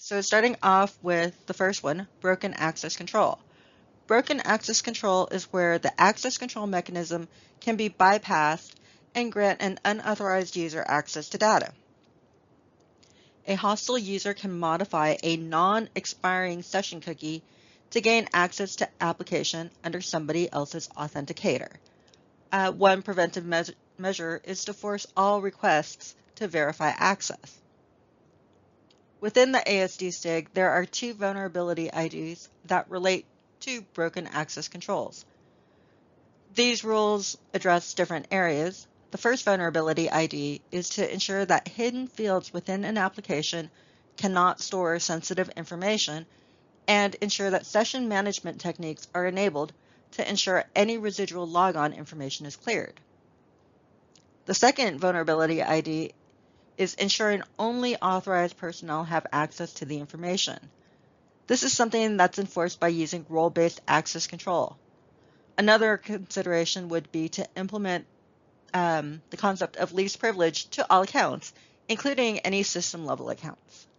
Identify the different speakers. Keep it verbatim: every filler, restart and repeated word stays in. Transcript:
Speaker 1: So starting off with the first one, broken access control. Broken access control is where the access control mechanism can be bypassed and grant an unauthorized user access to data. A hostile user can modify a non-expiring session cookie to gain access to application under somebody else's authenticator. Uh, one preventive me measure is to force all requests to verify access. Within the A S D S T I G, there are two vulnerability I Ds that relate to broken access controls. These rules address different areas. The first vulnerability I D is to ensure that hidden fields within an application cannot store sensitive information and ensure that session management techniques are enabled to ensure any residual logon information is cleared. The second vulnerability I D is ensuring only authorized personnel have access to the information. This is something that's enforced by using role-based access control. Another consideration would be to implement um, the concept of least privilege to all accounts, including any system-level accounts.